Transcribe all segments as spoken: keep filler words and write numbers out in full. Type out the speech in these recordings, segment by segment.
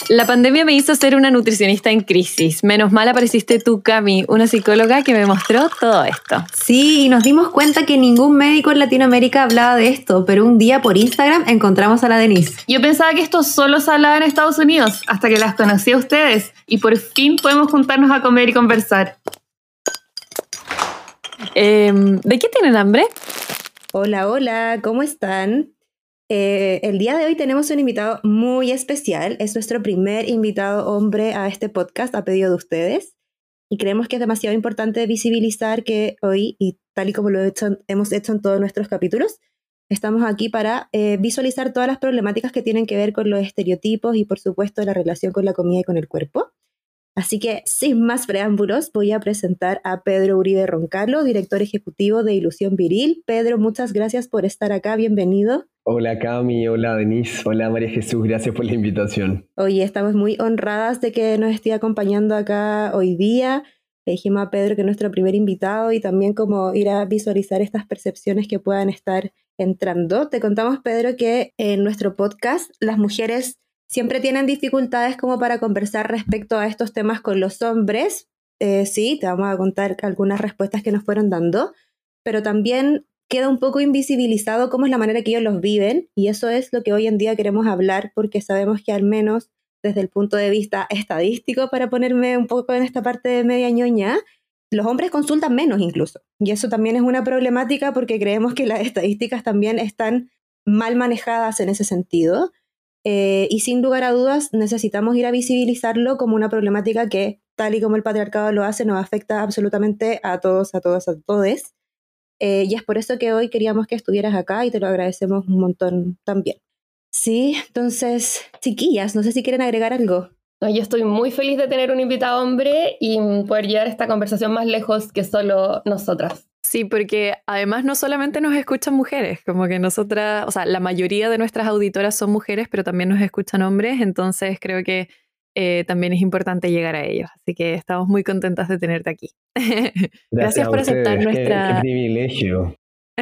La pandemia me hizo ser una nutricionista en crisis. Menos mal apareciste tú, Cami, una psicóloga que me mostró todo esto. Sí, y nos dimos cuenta que ningún médico en Latinoamérica hablaba de esto, pero un día por Instagram encontramos a la Denise. Yo pensaba que esto solo se hablaba en Estados Unidos, hasta que las conocí a ustedes, y por fin podemos juntarnos a comer y conversar. Eh, ¿De qué tienen hambre? Hola, hola, ¿cómo están? Eh, el día de hoy tenemos un invitado muy especial. Es nuestro primer invitado hombre a este podcast a pedido de ustedes. Y creemos que es demasiado importante visibilizar que hoy, y tal y como lo he hecho, hemos hecho en todos nuestros capítulos, estamos aquí para eh, visualizar todas las problemáticas que tienen que ver con los estereotipos y, por supuesto, la relación con la comida y con el cuerpo. Así que, sin más preámbulos, voy a presentar a Pedro Uribe Roncallo, director ejecutivo de Ilusión Viril. Pedro, muchas gracias por estar acá, bienvenido. Hola Cami, hola Denise, hola María Jesús, gracias por la invitación. Oye, estamos muy honradas de que nos esté acompañando acá hoy día. Le dijimos a Pedro que es nuestro primer invitado y también como ir a visualizar estas percepciones que puedan estar entrando. Te contamos, Pedro, que en nuestro podcast las mujeres siempre tienen dificultades como para conversar respecto a estos temas con los hombres. Eh, sí, te vamos a contar algunas respuestas que nos fueron dando, pero también queda un poco invisibilizado cómo es la manera que ellos los viven, y eso es lo que hoy en día queremos hablar, porque sabemos que al menos desde el punto de vista estadístico, para ponerme un poco en esta parte de media ñoña, los hombres consultan menos incluso, y eso también es una problemática porque creemos que las estadísticas también están mal manejadas en ese sentido. Eh, y sin lugar a dudas necesitamos ir a visibilizarlo como una problemática que, tal y como el patriarcado lo hace, nos afecta absolutamente a todos, a todas, a todes. Eh, y es por eso que hoy queríamos que estuvieras acá y te lo agradecemos un montón también. Sí, entonces, chiquillas, no sé si quieren agregar algo. Yo estoy muy feliz de tener un invitado hombre y poder llevar esta conversación más lejos que solo nosotras. Sí, porque además no solamente nos escuchan mujeres, como que nosotras, o sea, la mayoría de nuestras auditoras son mujeres, pero también nos escuchan hombres, entonces creo que eh, también es importante llegar a ellos. Así que estamos muy contentas de tenerte aquí. Gracias, Gracias por ustedes. aceptar nuestra... Qué, qué privilegio.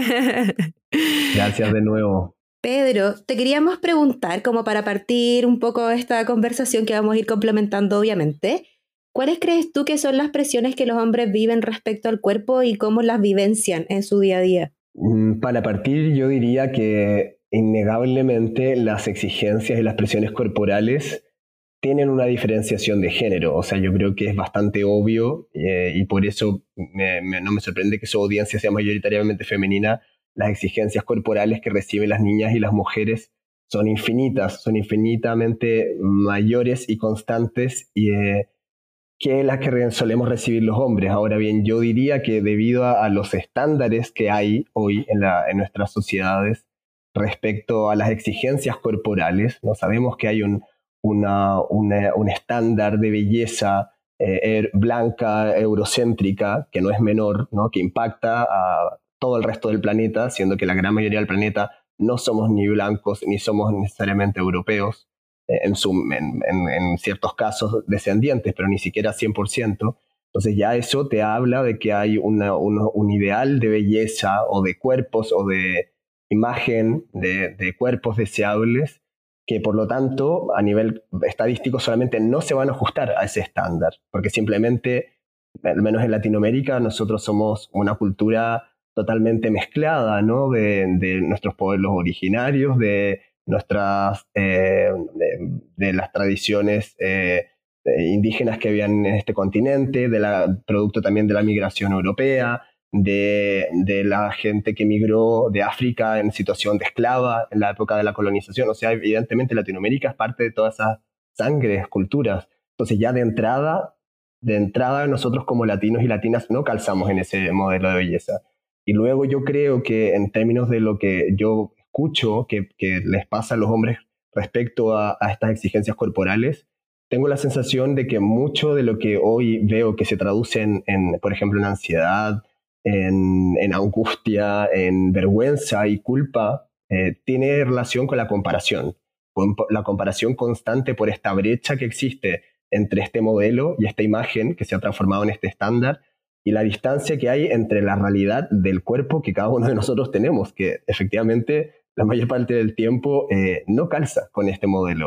Gracias de nuevo. Pedro, te queríamos preguntar, como para partir un poco esta conversación que vamos a ir complementando obviamente, ¿cuáles crees tú que son las presiones que los hombres viven respecto al cuerpo y cómo las vivencian en su día a día? Para partir, yo diría que innegablemente las exigencias y las presiones corporales tienen una diferenciación de género. O sea, yo creo que es bastante obvio eh, y por eso me, me, no me sorprende que su audiencia sea mayoritariamente femenina. Las exigencias corporales que reciben las niñas y las mujeres son infinitas, son infinitamente mayores y constantes y, eh, que las que solemos recibir los hombres. Ahora bien, yo diría que debido a, a los estándares que hay hoy en, la, en nuestras sociedades respecto a las exigencias corporales, ¿no? Sabemos que hay un, una, una, un estándar de belleza eh, blanca, eurocéntrica, que no es menor, ¿no? Que impacta a todo el resto del planeta, siendo que la gran mayoría del planeta no somos ni blancos ni somos necesariamente europeos, eh, en, su, en, en, en ciertos casos descendientes, pero ni siquiera cien por ciento. Entonces ya eso te habla de que hay una, un, un ideal de belleza o de cuerpos o de imagen de, de cuerpos deseables que por lo tanto a nivel estadístico solamente no se van a ajustar a ese estándar, porque simplemente, al menos en Latinoamérica, nosotros somos una cultura totalmente mezclada, ¿no? de, de nuestros pueblos originarios, de nuestras eh, de, de las tradiciones eh, indígenas que habían en este continente, de la, producto también de la migración europea, de, de la gente que migró de África en situación de esclava en la época de la colonización. O sea, evidentemente Latinoamérica es parte de todas esas sangres, culturas. Entonces ya de entrada, de entrada nosotros como latinos y latinas no calzamos en ese modelo de belleza. Y luego yo creo que en términos de lo que yo escucho que, que les pasa a los hombres respecto a, a estas exigencias corporales, tengo la sensación de que mucho de lo que hoy veo que se traduce en, en por ejemplo, en ansiedad, en, en angustia, en vergüenza y culpa, eh, tiene relación con la comparación, con la comparación constante por esta brecha que existe entre este modelo y esta imagen que se ha transformado en este estándar, y la distancia que hay entre la realidad del cuerpo que cada uno de nosotros tenemos, que efectivamente la mayor parte del tiempo eh, no calza con este modelo.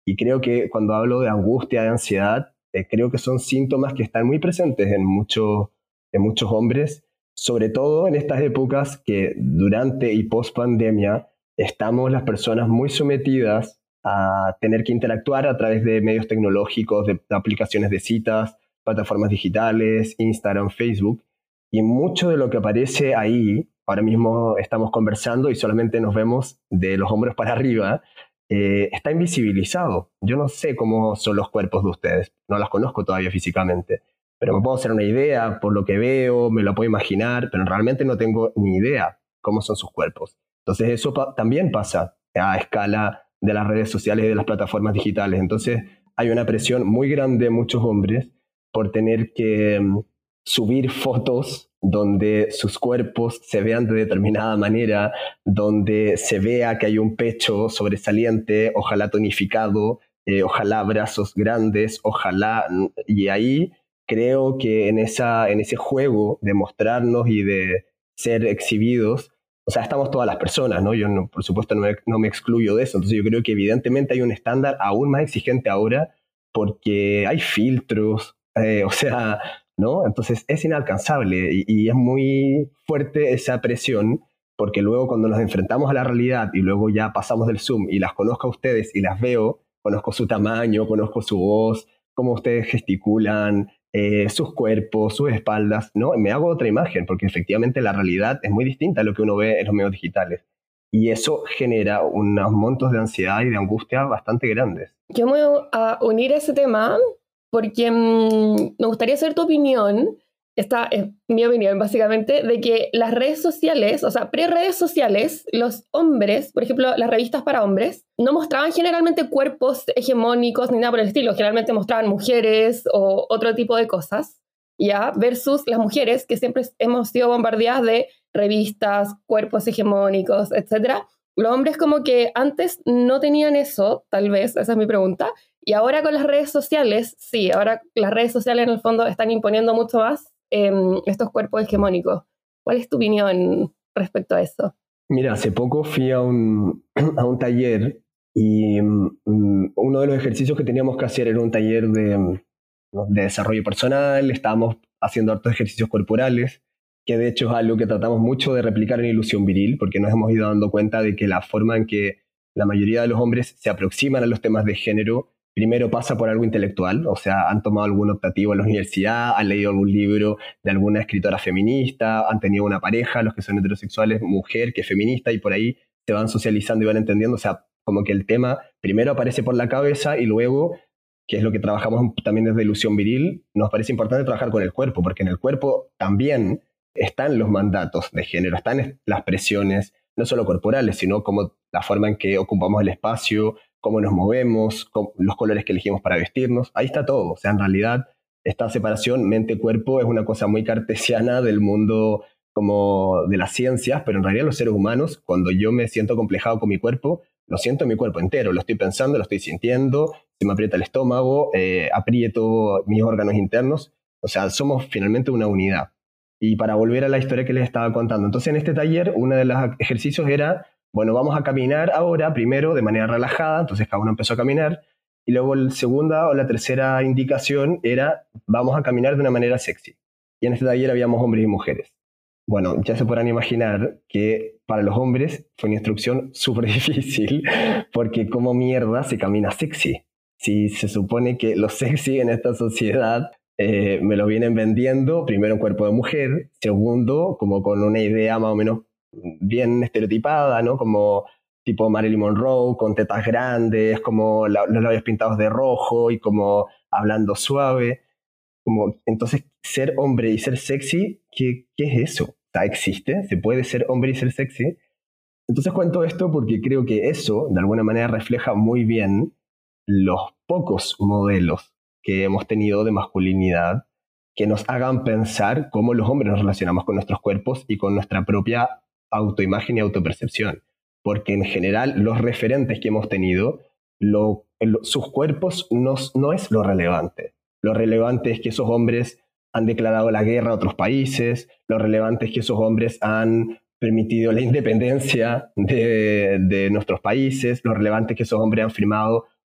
Y creo que cuando hablo de angustia, de ansiedad, eh, creo que son síntomas que están muy presentes en, mucho, en muchos hombres, sobre todo en estas épocas que durante y post pandemia estamos las personas muy sometidas a tener que interactuar a través de medios tecnológicos, de, de aplicaciones de citas, plataformas digitales, Instagram, Facebook, y mucho de lo que aparece ahí, ahora mismo estamos conversando y solamente nos vemos de los hombros para arriba, eh, está invisibilizado. Yo no sé cómo son los cuerpos de ustedes, no las conozco todavía físicamente, pero me puedo hacer una idea por lo que veo, me lo puedo imaginar, pero realmente no tengo ni idea cómo son sus cuerpos. Entonces eso pa- también pasa a escala de las redes sociales y de las plataformas digitales. Entonces hay una presión muy grande en muchos hombres por tener que um, subir fotos donde sus cuerpos se vean de determinada manera, donde se vea que hay un pecho sobresaliente, ojalá tonificado, eh, ojalá brazos grandes, ojalá... Y ahí creo que en, esa, en ese juego de mostrarnos y de ser exhibidos, o sea, estamos todas las personas, ¿no? Yo, no, por supuesto, no me, no me excluyo de eso. Entonces yo creo que evidentemente hay un estándar aún más exigente ahora porque hay filtros, eh, o sea, ¿no? Entonces es inalcanzable y, y es muy fuerte esa presión porque luego cuando nos enfrentamos a la realidad y luego ya pasamos del Zoom y las conozco a ustedes y las veo, conozco su tamaño, conozco su voz, cómo ustedes gesticulan, Eh, sus cuerpos, sus espaldas, ¿no? Me hago otra imagen, porque efectivamente la realidad es muy distinta a lo que uno ve en los medios digitales. Y eso genera unos montos de ansiedad y de angustia bastante grandes. Yo me voy a unir a ese tema porque mmm, me gustaría saber tu opinión. Esta es mi opinión, básicamente, de que las redes sociales, o sea, pre-redes sociales, los hombres, por ejemplo, las revistas para hombres, no mostraban generalmente cuerpos hegemónicos ni nada por el estilo. Generalmente mostraban mujeres o otro tipo de cosas, ¿ya? Versus las mujeres, que siempre hemos sido bombardeadas de revistas, cuerpos hegemónicos, etcétera. Los hombres como que antes no tenían eso, tal vez, esa es mi pregunta. Y ahora con las redes sociales, sí, ahora las redes sociales en el fondo están imponiendo mucho más eh, estos cuerpos hegemónicos. ¿Cuál es tu opinión respecto a eso? Mira, hace poco fui a un, a un taller y um, uno de los ejercicios que teníamos que hacer era un taller de, de desarrollo personal, estábamos haciendo hartos ejercicios corporales, que de hecho es algo que tratamos mucho de replicar en Ilusión Viril, porque nos hemos ido dando cuenta de que la forma en que la mayoría de los hombres se aproximan a los temas de género primero pasa por algo intelectual, o sea, han tomado algún optativo en la universidad, han leído algún libro de alguna escritora feminista, han tenido una pareja, los que son heterosexuales, mujer que es feminista, y por ahí se van socializando y van entendiendo, o sea, como que el tema primero aparece por la cabeza y luego, que es lo que trabajamos también desde Ilusión Viril, nos parece importante trabajar con el cuerpo, porque en el cuerpo también están los mandatos de género, están las presiones, no solo corporales, sino como la forma en que ocupamos el espacio, cómo nos movemos, cómo, los colores que elegimos para vestirnos, ahí está todo. O sea, en realidad esta separación mente-cuerpo es una cosa muy cartesiana del mundo como de las ciencias, pero en realidad los seres humanos, cuando yo me siento complejado con mi cuerpo, lo siento en mi cuerpo entero, lo estoy pensando, lo estoy sintiendo, se me aprieta el estómago, eh, aprieto mis órganos internos, o sea, somos finalmente una unidad. Y para volver a la historia que les estaba contando, entonces en este taller uno de los ejercicios era, bueno, vamos a caminar ahora, primero de manera relajada, entonces cada uno empezó a caminar, y luego la segunda o la tercera indicación era, vamos a caminar de una manera sexy. Y en este taller habíamos hombres y mujeres. Bueno, ya se podrán imaginar que para los hombres fue una instrucción súper difícil, porque como mierda se camina sexy. Si se supone que lo sexy en esta sociedad eh, me lo vienen vendiendo, primero un cuerpo de mujer, segundo como con una idea más o menos bien estereotipada, ¿no? Como tipo Marilyn Monroe, con tetas grandes, como la, los labios pintados de rojo y como hablando suave. Como, entonces, ser hombre y ser sexy, ¿qué, qué es eso? O sea, ¿existe? ¿Se puede ser hombre y ser sexy? Entonces cuento esto porque creo que eso, de alguna manera, refleja muy bien los pocos modelos que hemos tenido de masculinidad que nos hagan pensar cómo los hombres nos relacionamos con nuestros cuerpos y con nuestra propia autoimagen y autopercepción. Porque en general los referentes que hemos tenido, lo, lo, sus cuerpos no, no es lo relevante. Lo relevante es que esos hombres han declarado la guerra a otros países, lo relevante es que esos hombres han permitido la independencia de, de nuestros países, lo relevante es que esos hombres han firmado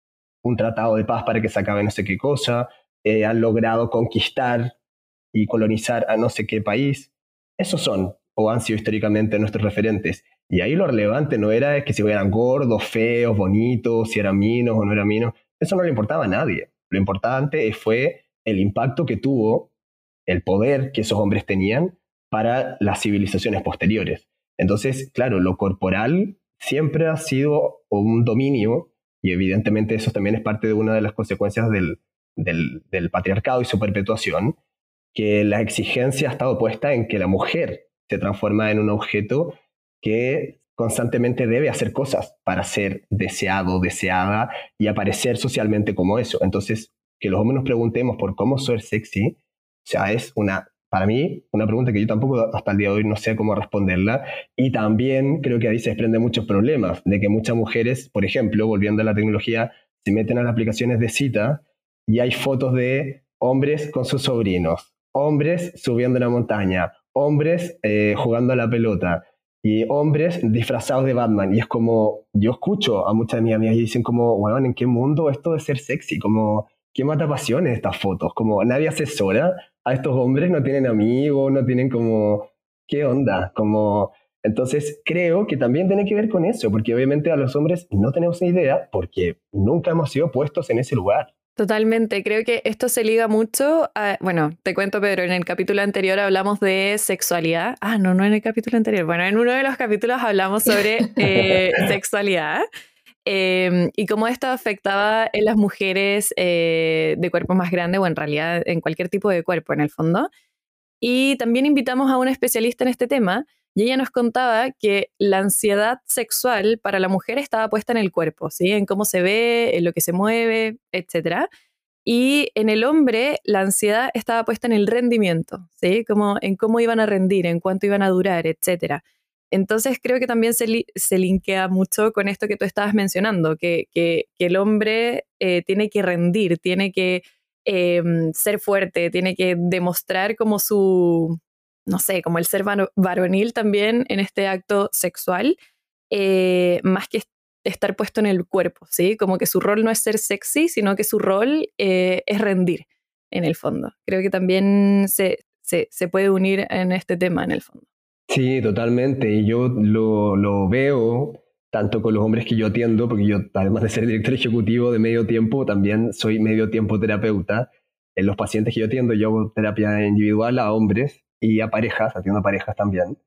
un tratado de paz para que se acabe no sé qué cosa, eh, han logrado conquistar y colonizar a no sé qué país. Esos son, o han sido históricamente nuestros referentes. Y ahí lo relevante no era que si eran gordos, feos, bonitos, si eran minos o no eran minos. Eso no le importaba a nadie. Lo importante fue el impacto que tuvo, el poder que esos hombres tenían para las civilizaciones posteriores. Entonces, claro, lo corporal siempre ha sido un dominio, y evidentemente eso también es parte de una de las consecuencias del, del, del patriarcado y su perpetuación, que la exigencia ha estado puesta en que la mujer se transforma en un objeto que constantemente debe hacer cosas para ser deseado, deseada y aparecer socialmente como eso. Entonces, que los hombres nos preguntemos por cómo ser sexy, o sea, es una, para mí, una pregunta que yo tampoco hasta el día de hoy no sé cómo responderla. Y también creo que ahí se desprenden muchos problemas, de que muchas mujeres, por ejemplo, volviendo a la tecnología, se meten a las aplicaciones de cita y hay fotos de hombres con sus sobrinos, hombres subiendo una montaña, hombres eh, jugando a la pelota y hombres disfrazados de Batman. Y es como, yo escucho a muchas de mis amigas y dicen como, bueno, ¿en qué mundo esto de ser sexy? Como, ¿qué mata pasiones estas fotos? Como, nadie asesora a estos hombres, no tienen amigos, no tienen como, ¿qué onda? Como, entonces creo que también tiene que ver con eso, porque obviamente a los hombres no tenemos ni idea, porque nunca hemos sido puestos en ese lugar. Totalmente, creo que esto se liga mucho a, bueno, te cuento, Pedro, en el capítulo anterior hablamos de sexualidad. Ah, no, no en el capítulo anterior. Bueno, en uno de los capítulos hablamos sobre eh, sexualidad eh, y cómo esto afectaba en las mujeres eh, de cuerpo más grande o en realidad en cualquier tipo de cuerpo en el fondo. Y también invitamos a una especialista en este tema y ella nos contaba que la ansiedad sexual para la mujer estaba puesta en el cuerpo, ¿sí? En cómo se ve, en lo que se mueve, etcétera. Y en el hombre la ansiedad estaba puesta en el rendimiento, ¿sí? Como en cómo iban a rendir, en cuánto iban a durar, etcétera. Entonces creo que también se, li se linkea mucho con esto que tú estabas mencionando, que, que, que el hombre eh, tiene que rendir, tiene que eh, ser fuerte, tiene que demostrar como su, no sé, como el ser varonil también en este acto sexual, eh, más que estar puesto en el cuerpo, ¿sí? Como que su rol no es ser sexy, sino que su rol eh, es rendir, en el fondo. Creo que también se, se, se puede unir en este tema, en el fondo. Sí, totalmente. Y yo lo, lo veo tanto con los hombres que yo atiendo, porque yo, además de ser director ejecutivo de medio tiempo, también soy medio tiempo terapeuta. En los pacientes que yo atiendo, yo hago terapia individual a hombres y a parejas, atiendo a parejas también.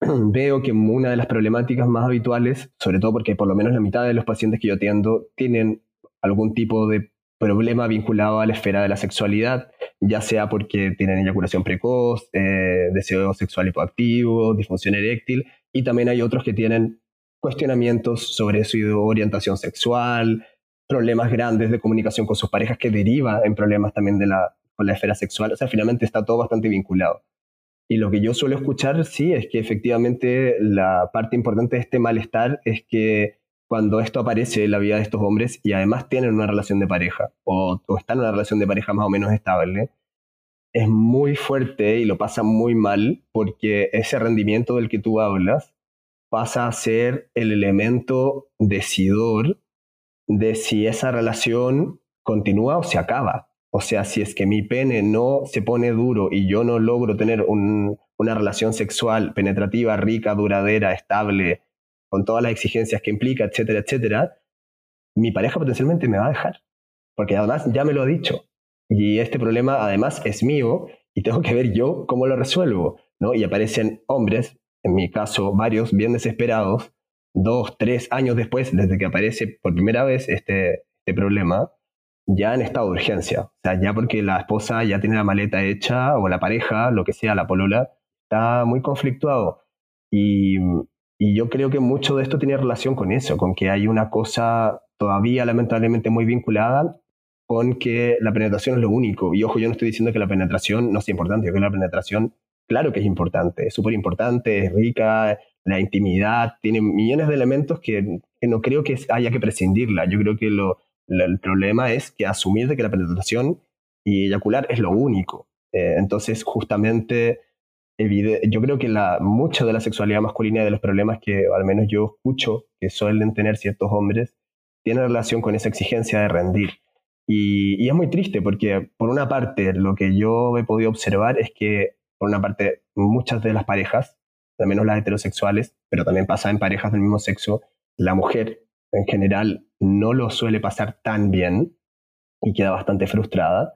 Veo que una de las problemáticas más habituales, sobre todo porque por lo menos la mitad de los pacientes que yo atiendo tienen algún tipo de problema vinculado a la esfera de la sexualidad, ya sea porque tienen eyaculación precoz, eh, deseo sexual hipoactivo, disfunción eréctil, y también hay otros que tienen cuestionamientos sobre su orientación sexual, problemas grandes de comunicación con sus parejas que deriva en problemas también de la, con la esfera sexual. O sea, finalmente está todo bastante vinculado. Y lo que yo suelo escuchar, sí, es que efectivamente la parte importante de este malestar es que cuando esto aparece en la vida de estos hombres y además tienen una relación de pareja o, o están en una relación de pareja más o menos estable, es muy fuerte y lo pasa muy mal porque ese rendimiento del que tú hablas pasa a ser el elemento decidor de si esa relación continúa o se acaba. O sea, si es que mi pene no se pone duro y yo no logro tener un, una relación sexual penetrativa, rica, duradera, estable, con todas las exigencias que implica, etcétera, etcétera, mi pareja potencialmente me va a dejar. Porque además ya me lo ha dicho. Y este problema además es mío y tengo que ver yo cómo lo resuelvo, ¿no? Y aparecen hombres, en mi caso varios, bien desesperados, dos, tres años después, desde que aparece por primera vez este, este problema, ya en estado de urgencia. O sea, ya porque la esposa ya tiene la maleta hecha, o la pareja, lo que sea, la polola, está muy conflictuado. Y, y yo creo que mucho de esto tiene relación con eso, con que hay una cosa todavía lamentablemente muy vinculada con que la penetración es lo único. Y ojo, yo no estoy diciendo que la penetración no sea importante, yo creo que la penetración, claro que es importante, es súper importante, es rica, la intimidad, tiene millones de elementos que, que no creo que haya que prescindirla. Yo creo que lo, lo, el problema es que asumir de que la penetración y eyacular es lo único. Eh, entonces, justamente, yo creo que la, mucha de la sexualidad masculina y de los problemas que al menos yo escucho que suelen tener ciertos hombres tiene relación con esa exigencia de rendir. Y, y es muy triste porque, por una parte, lo que yo he podido observar es que, por una parte, muchas de las parejas, al menos las heterosexuales, pero también pasa en parejas del mismo sexo, la mujer en general no lo suele pasar tan bien y queda bastante frustrada,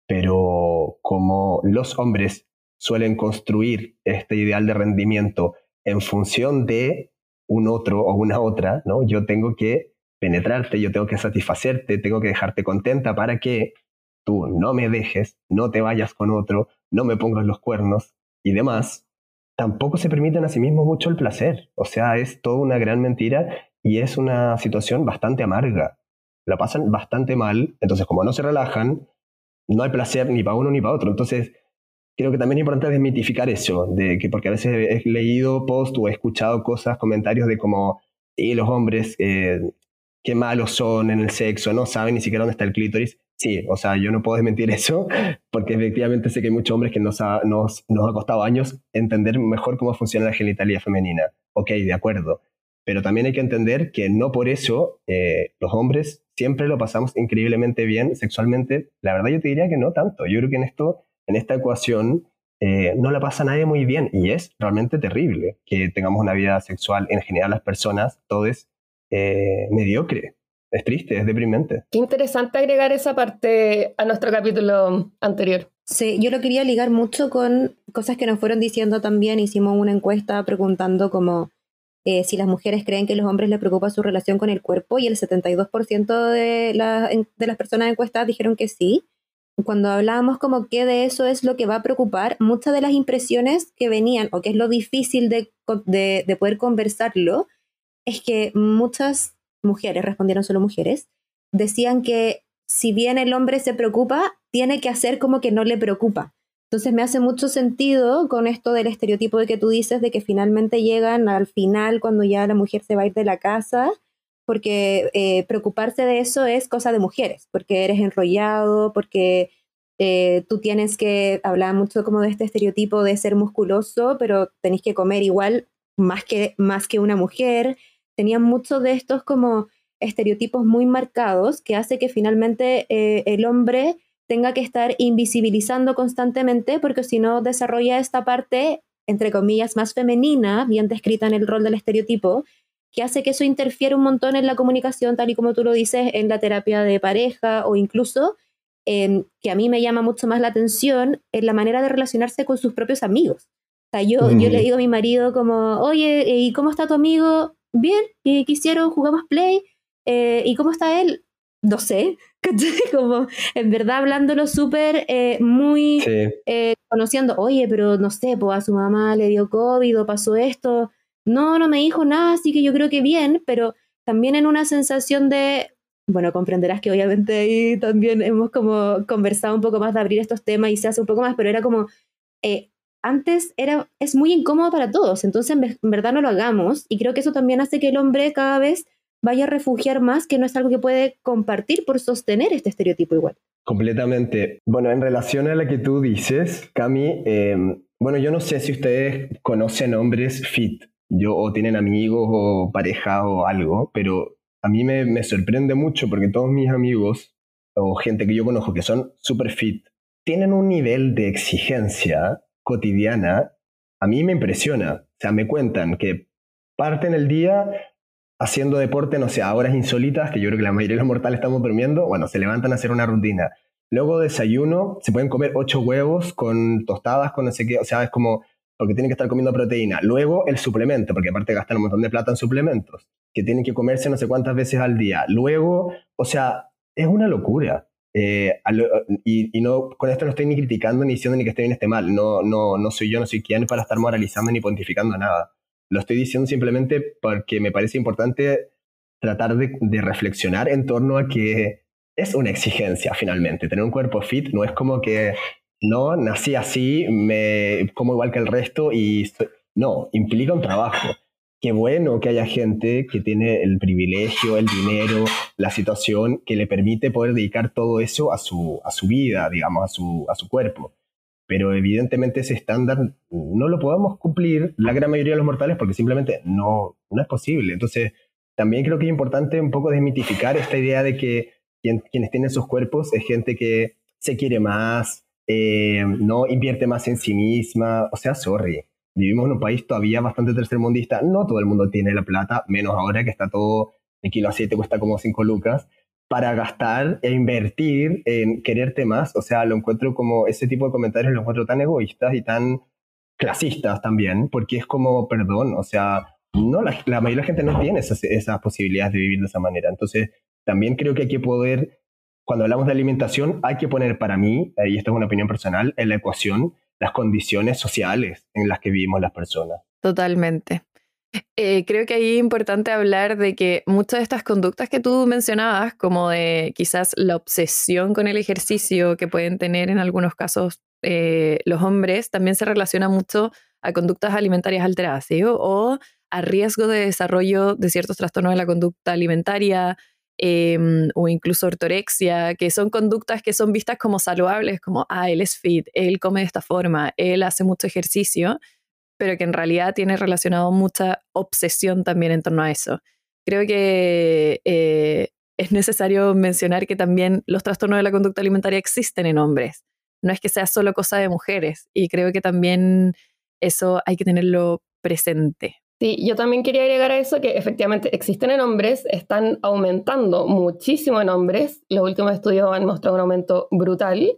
pero como los hombres suelen construir este ideal de rendimiento en función de un otro o una otra, ¿no? Yo tengo que penetrarte, yo tengo que satisfacerte, tengo que dejarte contenta para que tú no me dejes, no te vayas con otro, no me pongas los cuernos y demás. Tampoco se permiten a sí mismos mucho el placer. O sea, es toda una gran mentira y es una situación bastante amarga. La pasan bastante mal, entonces como no se relajan, no hay placer ni para uno ni para otro. Entonces, creo que también es importante desmitificar eso, de que, porque a veces he leído post o he escuchado cosas, comentarios de como, y los hombres, eh, qué malos son en el sexo, no saben ni siquiera dónde está el clítoris. Sí, o sea, yo no puedo desmentir eso, porque efectivamente sé que hay muchos hombres que nos ha, nos, nos ha costado años entender mejor cómo funciona la genitalidad femenina. Ok, de acuerdo. Pero también hay que entender que no por eso eh, los hombres siempre lo pasamos increíblemente bien sexualmente. La verdad yo te diría que no tanto. Yo creo que en esto, en esta ecuación, eh, no la pasa nadie muy bien. Y es realmente terrible que tengamos una vida sexual, en general las personas, todos, eh, mediocre. Es triste, es deprimente. Qué interesante agregar esa parte a nuestro capítulo anterior. Sí, yo lo quería ligar mucho con cosas que nos fueron diciendo también. Hicimos una encuesta preguntando como eh, si las mujeres creen que a los hombres les preocupa su relación con el cuerpo, y el setenta y dos por ciento de, la, de las personas encuestadas dijeron que sí. Cuando hablábamos como que de eso es lo que va a preocupar, muchas de las impresiones que venían, o que es lo difícil de, de, de poder conversarlo, es que muchas mujeres, respondieron solo mujeres, decían que si bien el hombre se preocupa, tiene que hacer como que no le preocupa. Entonces me hace mucho sentido con esto del estereotipo de que tú dices, de que finalmente llegan al final cuando ya la mujer se va a ir de la casa, porque eh, preocuparse de eso es cosa de mujeres, porque eres enrollado, porque eh, tú tienes que, hablar mucho como de este estereotipo de ser musculoso, pero tenés que comer igual más que, más que una mujer. Tenían muchos de estos como estereotipos muy marcados que hace que finalmente eh, el hombre tenga que estar invisibilizando constantemente, porque si no desarrolla esta parte, entre comillas, más femenina, bien descrita en el rol del estereotipo, que hace que eso interfiere un montón en la comunicación, tal y como tú lo dices, en la terapia de pareja, o incluso, eh, que a mí me llama mucho más la atención, en la manera de relacionarse con sus propios amigos. O sea, yo, mm. yo le digo a mi marido como, oye, ¿y cómo está tu amigo? Bien, ¿y qué hicieron? ¿Jugamos Play? Eh, ¿Y cómo está él? No sé, como en verdad hablándolo súper eh, muy sí. eh, conociendo, oye, pero no sé, pues a su mamá le dio COVID o pasó esto, no, no me dijo nada, así que yo creo que bien, pero también en una sensación de, bueno, comprenderás que obviamente ahí también hemos como conversado un poco más de abrir estos temas y se hace un poco más, pero era como, eh, antes era, es muy incómodo para todos, entonces en, en verdad no lo hagamos, y creo que eso también hace que el hombre cada vez vaya a refugiar más, que no es algo que puede compartir por sostener este estereotipo igual. Completamente. Bueno, en relación a la que tú dices, Cami, eh, bueno, yo no sé si ustedes conocen hombres fit, yo, o tienen amigos o pareja o algo, pero a mí me, me sorprende mucho porque todos mis amigos o gente que yo conozco que son super fit tienen un nivel de exigencia cotidiana, a mí me impresiona. O sea, me cuentan que parten el día haciendo deporte, no sé, a horas insólitas, que yo creo que la mayoría de los mortales estamos durmiendo, bueno, se levantan a hacer una rutina. Luego desayuno, se pueden comer ocho huevos con tostadas, con no sé qué, o sea, es como, porque tienen que estar comiendo proteína. Luego el suplemento, porque aparte gastan un montón de plata en suplementos, que tienen que comerse no sé cuántas veces al día. Luego, o sea, es una locura. Eh, y, y no, con esto no estoy ni criticando, ni diciendo ni que esté bien ni esté mal. No, no, no soy yo, no soy quien para estar moralizando ni pontificando nada. Lo estoy diciendo simplemente porque me parece importante tratar de, de reflexionar en torno a que es una exigencia finalmente. Tener un cuerpo fit no es como que no, nací así, me como igual que el resto y no, implica un trabajo. Qué bueno que haya gente que tiene el privilegio, el dinero, la situación que le permite poder dedicar todo eso a su, a su vida, digamos, a su, a su cuerpo. Pero evidentemente ese estándar no lo podemos cumplir la gran mayoría de los mortales porque simplemente no, no es posible. Entonces también creo que es importante un poco desmitificar esta idea de que quien, quienes tienen sus cuerpos es gente que se quiere más, eh, no invierte más en sí misma. O sea, sorry, vivimos en un país todavía bastante tercermundista. No todo el mundo tiene la plata, menos ahora que está todo, el kilo de aceite cuesta como cinco lucas, para gastar e invertir en quererte más. O sea, lo encuentro como, ese tipo de comentarios lo encuentro tan egoístas y tan clasistas también, porque es como, perdón, o sea, no, la, la mayoría de la gente no tiene esas, esas posibilidades de vivir de esa manera. Entonces, también creo que hay que poder, cuando hablamos de alimentación, hay que poner para mí, y esta es una opinión personal, en la ecuación las condiciones sociales en las que vivimos las personas. Totalmente. Eh, creo que ahí es importante hablar de que muchas de estas conductas que tú mencionabas, como de quizás la obsesión con el ejercicio que pueden tener en algunos casos eh, los hombres, también se relaciona mucho a conductas alimentarias alteradas, ¿sí? o, o a riesgo de desarrollo de ciertos trastornos de la conducta alimentaria, eh, o incluso ortorexia, que son conductas que son vistas como saludables, como, ah, él es fit, él come de esta forma, él hace mucho ejercicio, pero que en realidad tiene relacionado mucha obsesión también en torno a eso. Creo que eh, es necesario mencionar que también los trastornos de la conducta alimentaria existen en hombres. No es que sea solo cosa de mujeres, y creo que también eso hay que tenerlo presente. Sí, yo también quería agregar a eso que efectivamente existen en hombres, están aumentando muchísimo en hombres. Los últimos estudios han mostrado un aumento brutal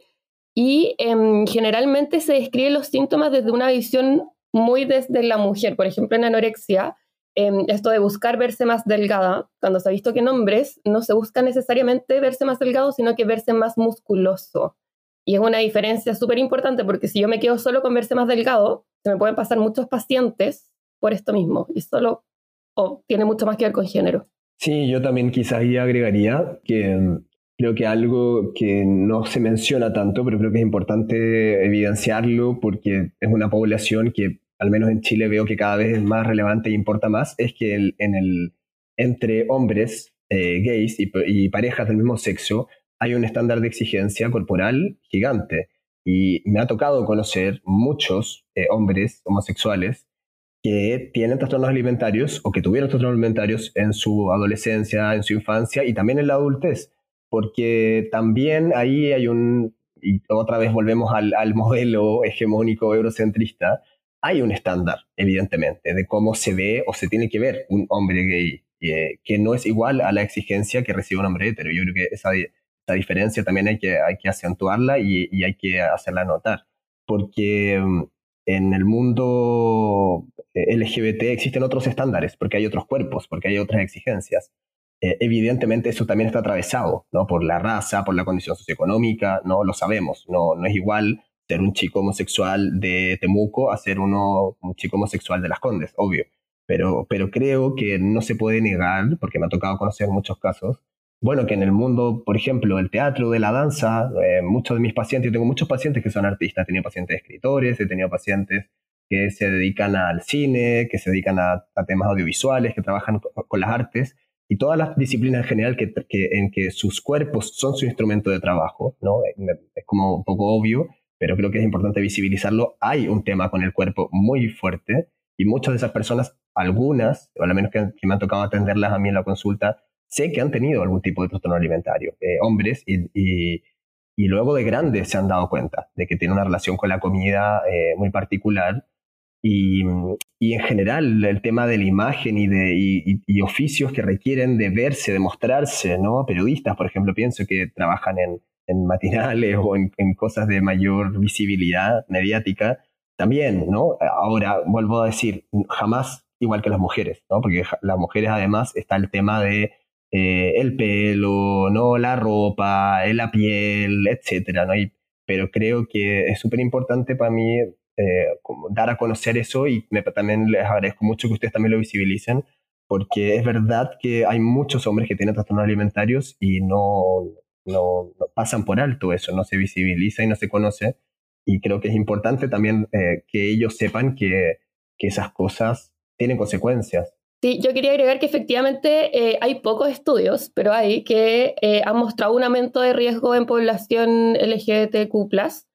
y eh, generalmente se describen los síntomas desde una visión muy desde la mujer. Por ejemplo, en anorexia, eh, esto de buscar verse más delgada, cuando se ha visto que en hombres no se busca necesariamente verse más delgado, sino que verse más musculoso. Y es una diferencia súper importante, porque si yo me quedo solo con verse más delgado, se me pueden pasar muchos pacientes por esto mismo, y solo oh, tiene mucho más que ver con género. Sí, yo también quizás ahí agregaría que creo que algo que no se menciona tanto, pero creo que es importante evidenciarlo porque es una población que, al menos en Chile, veo que cada vez es más relevante e importa más, es que el, en el, entre hombres eh, gays y, y parejas del mismo sexo hay un estándar de exigencia corporal gigante. Y me ha tocado conocer muchos eh, hombres homosexuales que tienen trastornos alimentarios o que tuvieron trastornos alimentarios en su adolescencia, en su infancia y también en la adultez, porque también ahí hay un, y otra vez volvemos al, al modelo hegemónico eurocentrista, hay un estándar, evidentemente, de cómo se ve o se tiene que ver un hombre gay, que, que no es igual a la exigencia que recibe un hombre hetero. Yo creo que esa, esa diferencia también hay que, hay que acentuarla y, y hay que hacerla notar, porque en el mundo L G B T existen otros estándares, porque hay otros cuerpos, porque hay otras exigencias. Eh, evidentemente eso también está atravesado, ¿no? Por la raza, por la condición socioeconómica, no lo sabemos, no, no es igual ser un chico homosexual de Temuco a ser uno, un chico homosexual de Las Condes, obvio. Pero, pero creo que no se puede negar, porque me ha tocado conocer muchos casos, bueno, que en el mundo, por ejemplo, del teatro, de la danza, eh, muchos de mis pacientes, yo tengo muchos pacientes que son artistas, he tenido pacientes escritores, he tenido pacientes que se dedican al cine, que se dedican a, a temas audiovisuales, que trabajan con las artes, y todas las disciplinas en general que, que, en que sus cuerpos son su instrumento de trabajo, ¿no? Es como un poco obvio, pero creo que es importante visibilizarlo. Hay un tema con el cuerpo muy fuerte, y muchas de esas personas, algunas, o al menos que, que me han tocado atenderlas a mí en la consulta, sé que han tenido algún tipo de trastorno alimentario, eh, hombres, y, y, y luego de grandes se han dado cuenta de que tiene una relación con la comida eh, muy particular, y, y en general el tema de la imagen y, de, y, y oficios que requieren de verse, de mostrarse, ¿no? Periodistas, por ejemplo, pienso que trabajan en, en matinales o en, en cosas de mayor visibilidad mediática, también, ¿no? Ahora, vuelvo a decir, jamás igual que las mujeres, ¿no? Porque las mujeres además está el tema de Eh, el pelo, ¿no? La ropa, la piel, etcétera, ¿no? Y, pero creo que es súper importante para mí eh, como dar a conocer eso, y me, también les agradezco mucho que ustedes también lo visibilicen, porque es verdad que hay muchos hombres que tienen trastornos alimentarios y no, no, no pasan por alto eso, no se visibiliza y no se conoce, y creo que es importante también eh, que ellos sepan que, que esas cosas tienen consecuencias. Sí, yo quería agregar que efectivamente eh, hay pocos estudios, pero hay que eh, han mostrado un aumento de riesgo en población L G B T Q plus,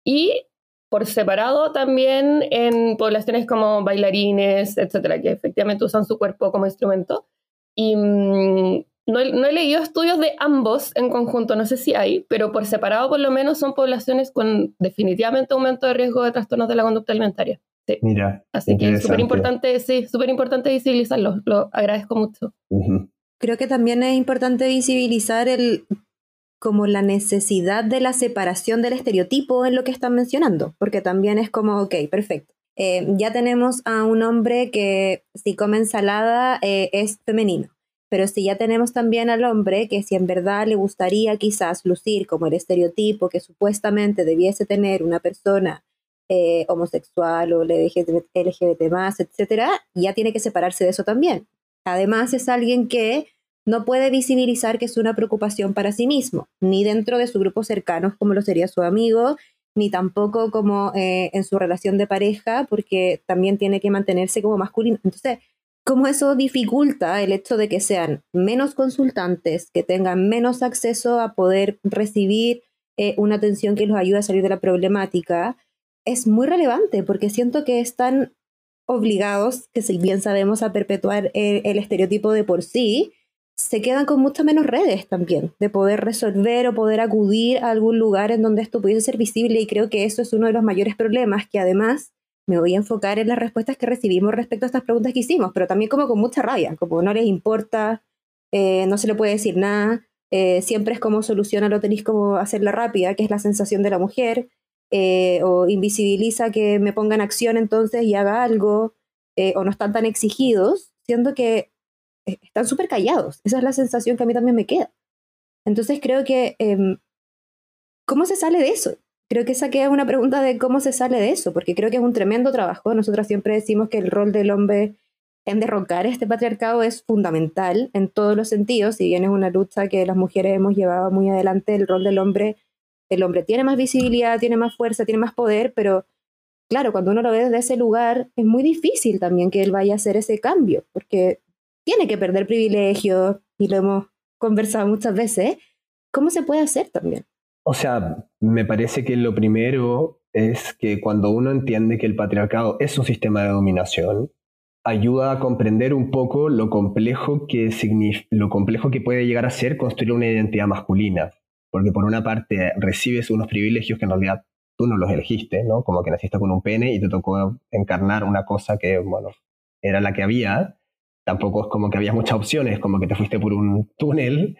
y por separado también en poblaciones como bailarines, etcétera, que efectivamente usan su cuerpo como instrumento. Y mmm, no, he, no he leído estudios de ambos en conjunto, no sé si hay, pero por separado por lo menos son poblaciones con definitivamente aumento de riesgo de trastornos de la conducta alimentaria. Sí. Mira, así que es súper importante, sí, súper importante visibilizarlo, lo agradezco mucho. Uh-huh. Creo que también es importante visibilizar el, como la necesidad de la separación del estereotipo en lo que están mencionando, porque también es como, ok, perfecto. Eh, ya tenemos a un hombre que si come ensalada eh, es femenino, pero si ya tenemos también al hombre que si en verdad le gustaría quizás lucir como el estereotipo que supuestamente debiese tener una persona eh, homosexual o L G B T más, etcétera, ya tiene que separarse de eso también. Además es alguien que no puede visibilizar que es una preocupación para sí mismo, ni dentro de su grupo cercano como lo sería su amigo, ni tampoco como eh, en su relación de pareja, porque también tiene que mantenerse como masculino. Entonces, ¿cómo eso dificulta el hecho de que sean menos consultantes, que tengan menos acceso a poder recibir eh, una atención que los ayude a salir de la problemática? Es muy relevante, porque siento que están obligados, que si bien sabemos, a perpetuar el, el estereotipo de por sí, se quedan con muchas menos redes también, de poder resolver o poder acudir a algún lugar en donde esto pudiese ser visible, y creo que eso es uno de los mayores problemas, que además me voy a enfocar en las respuestas que recibimos respecto a estas preguntas que hicimos, pero también como con mucha rabia, como no les importa, eh, no se le puede decir nada, eh, siempre es como soluciona, lo tenéis como hacerla rápida, que es la sensación de la mujer, eh, o invisibiliza que me ponga en acción entonces y haga algo, eh, o no están tan exigidos, siendo que están súper callados. Esa es la sensación que a mí también me queda. Entonces creo que, eh, ¿cómo se sale de eso? Creo que esa queda una pregunta de cómo se sale de eso, porque creo que es un tremendo trabajo. Nosotras siempre decimos que el rol del hombre en derrocar este patriarcado es fundamental en todos los sentidos, si bien es una lucha que las mujeres hemos llevado muy adelante, el rol del hombre, el hombre tiene más visibilidad, tiene más fuerza, tiene más poder, pero claro, cuando uno lo ve desde ese lugar, es muy difícil también que él vaya a hacer ese cambio, porque tiene que perder privilegios, y lo hemos conversado muchas veces. ¿Cómo se puede hacer también? O sea, me parece que lo primero es que cuando uno entiende que el patriarcado es un sistema de dominación, ayuda a comprender un poco lo complejo que, signif- lo complejo que puede llegar a ser construir una identidad masculina. Porque por una parte recibes unos privilegios que en realidad tú no los elegiste, ¿no? Como que naciste con un pene y te tocó encarnar una cosa que, bueno, era la que había. Tampoco es como que había muchas opciones, como que te fuiste por un túnel.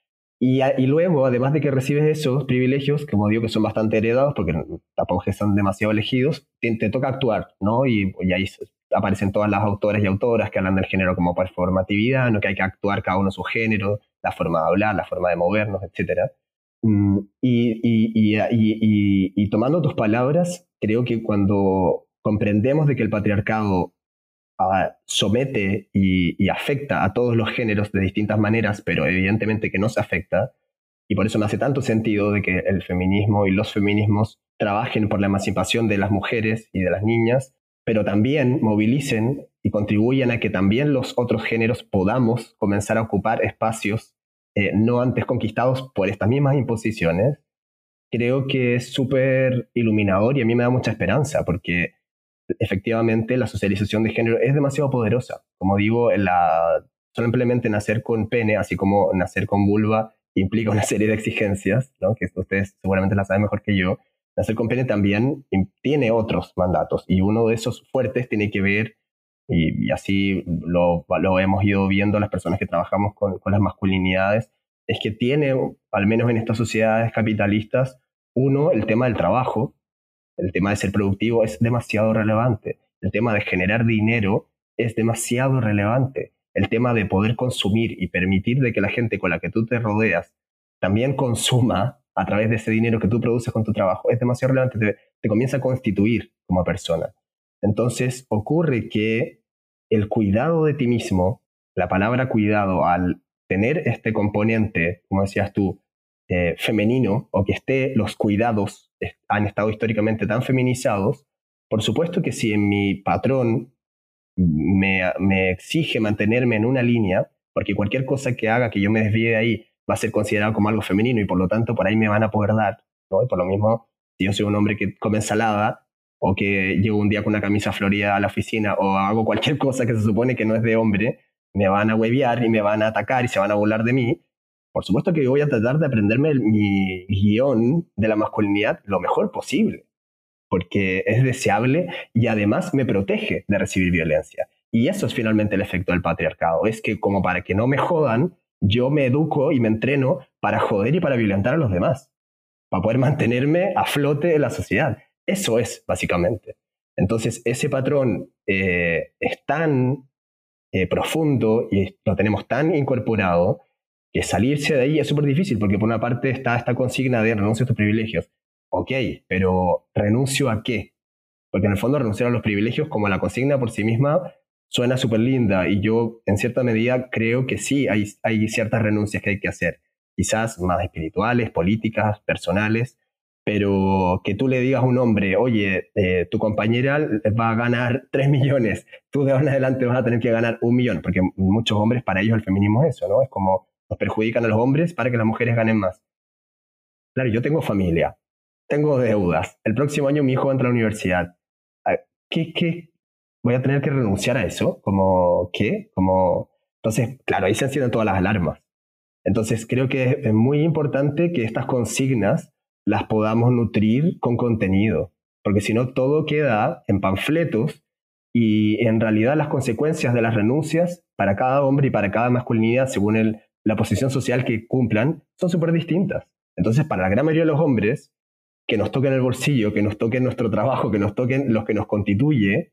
Y, a, y luego, además de que recibes esos privilegios, como digo que son bastante heredados, porque tampoco que son demasiado elegidos, te, te toca actuar, ¿no? Y, y ahí aparecen todas las autoras y autoras que hablan del género como performatividad, ¿no? Que hay que actuar cada uno su género, la forma de hablar, la forma de movernos, etcétera. Mm, y, y, y, y, y, y tomando tus palabras, creo que cuando comprendemos de que el patriarcado Uh, somete y, y afecta a todos los géneros de distintas maneras, pero evidentemente que nos afecta, y por eso me hace tanto sentido de que el feminismo y los feminismos trabajen por la emancipación de las mujeres y de las niñas, pero también movilicen y contribuyan a que también los otros géneros podamos comenzar a ocupar espacios eh, no antes conquistados por estas mismas imposiciones. Creo que es súper iluminador y a mí me da mucha esperanza, porque efectivamente la socialización de género es demasiado poderosa. Como digo, la, simplemente nacer con pene, así como nacer con vulva, implica una serie de exigencias, ¿no? Que ustedes seguramente la saben mejor que yo. Nacer con pene también tiene otros mandatos, y uno de esos fuertes tiene que ver, y, y así lo, lo hemos ido viendo las personas que trabajamos con, con las masculinidades, es que tiene, al menos en estas sociedades capitalistas, uno, el tema del trabajo. El tema de ser productivo es demasiado relevante. El tema de generar dinero es demasiado relevante. El tema de poder consumir y permitir de que la gente con la que tú te rodeas también consuma a través de ese dinero que tú produces con tu trabajo es demasiado relevante. Te, te comienza a constituir como persona. Entonces ocurre que el cuidado de ti mismo, la palabra cuidado, al tener este componente, como decías tú, Eh, femenino, o que esté, los cuidados han estado históricamente tan feminizados, por supuesto que si en mi patrón me, me exige mantenerme en una línea, porque cualquier cosa que haga que yo me desvíe de ahí va a ser considerado como algo femenino, y por lo tanto por ahí me van a poder dar, ¿no? Y por lo mismo, si yo soy un hombre que come ensalada, o que llego un día con una camisa florida a la oficina, o hago cualquier cosa que se supone que no es de hombre, me van a huevear y me van a atacar y se van a burlar de mí, por supuesto que voy a tratar de aprenderme el, mi guión de la masculinidad lo mejor posible, porque es deseable y además me protege de recibir violencia. Y eso es finalmente el efecto del patriarcado, es que como para que no me jodan, yo me educo y me entreno para joder y para violentar a los demás, para poder mantenerme a flote en la sociedad. Eso es, básicamente. Entonces, ese patrón eh, es tan eh, profundo y lo tenemos tan incorporado que salirse de ahí es súper difícil, porque por una parte está esta consigna de renuncio a tus privilegios. Ok, pero ¿renuncio a qué? Porque en el fondo renunciar a los privilegios como la consigna por sí misma suena súper linda y yo en cierta medida creo que sí hay, hay ciertas renuncias que hay que hacer, quizás más espirituales, políticas, personales, pero que tú le digas a un hombre, oye, eh, tu compañera va a ganar tres millones, tú de ahora en adelante vas a tener que ganar un millón, porque muchos hombres, para ellos el feminismo es eso, ¿no? Es como nos perjudican a los hombres para que las mujeres ganen más. Claro, yo tengo familia, tengo deudas, el próximo año mi hijo entra a la universidad. ¿Qué, qué? ¿Voy a tener que renunciar a eso? ¿Cómo qué? Como... Entonces, claro, ahí se encienden todas las alarmas. Entonces, creo que es muy importante que estas consignas las podamos nutrir con contenido, porque si no todo queda en panfletos y en realidad las consecuencias de las renuncias para cada hombre y para cada masculinidad, según el, la posición social que cumplan, son súper distintas. Entonces, para la gran mayoría de los hombres, que nos toquen el bolsillo, que nos toquen nuestro trabajo, que nos toquen los que nos constituye,